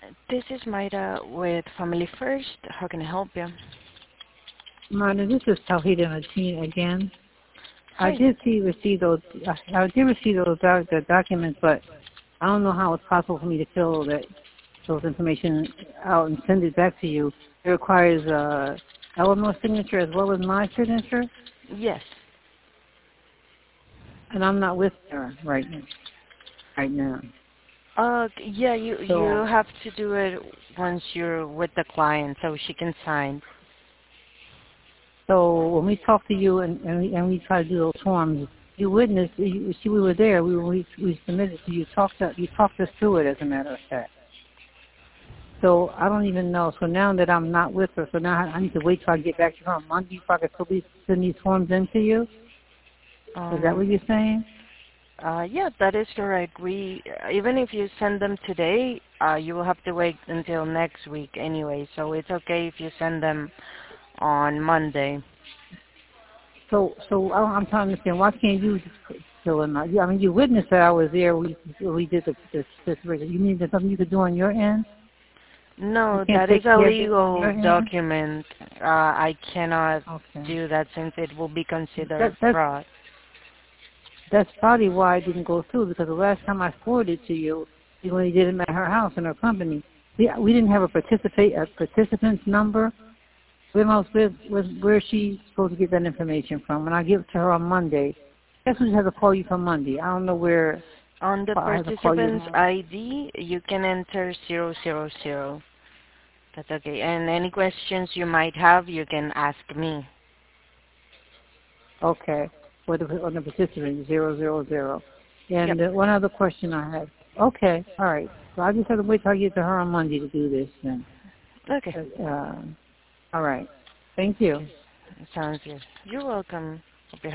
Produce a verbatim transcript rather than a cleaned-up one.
This is Mayra with Family First. How can I help you? Marta, this is Tawhida Mateen again. I Hi. did see receive those. I I did receive those doc, the documents, but I don't know how it's possible for me to fill that those information out and send it back to you. It requires uh, Eleanor's signature as well as my signature, Yes. and I'm not with her right now. Right now. Uh, yeah, you you So, have to do it once you're with the client so she can sign. so when we talk to you and and we, and we try to do those forms, you witnessed. You, see, we were there. We we we submitted to you. Talked to, you talked us through it, as a matter of fact. So I don't even know. So now that I'm not with her, so now I I need to wait till I get back to her on Monday before I can still be send these forms in to you. Is that Um, what you're saying? uh, yeah, that is correct. We even if you send them today, uh, you will have to wait until next week anyway. So it's okay if you send them on Monday. So so I- I'm trying to understand. Why can't you just fill in my? I mean, you witnessed that I was there. We we did the this this. You mean there's something you could do on your end? You No, can't that is take a care of this on your legal end? document. Uh, I cannot Okay. do that since it will be considered That that's fraud. that's probably why I didn't go through, because the last time I forwarded it to you, you only did it at her house in her company. We we didn't have a participate a participant's number. Where, else, where, where, where is she supposed to get that information from? When I give it to her on Monday, guess who has to call you for Monday? I don't know where On the I have to call you. participant's I D, you can enter zero zero zero. That's okay. And any questions you might have, you can ask me. Okay, for the, on the participant, zero, zero, zero. Yep. And uh, one other question I had. Okay, all right. So I just have to wait till I get to her on Monday to do this then. Okay. Uh, all right. Thank you. Sounds good. You're welcome. Hope you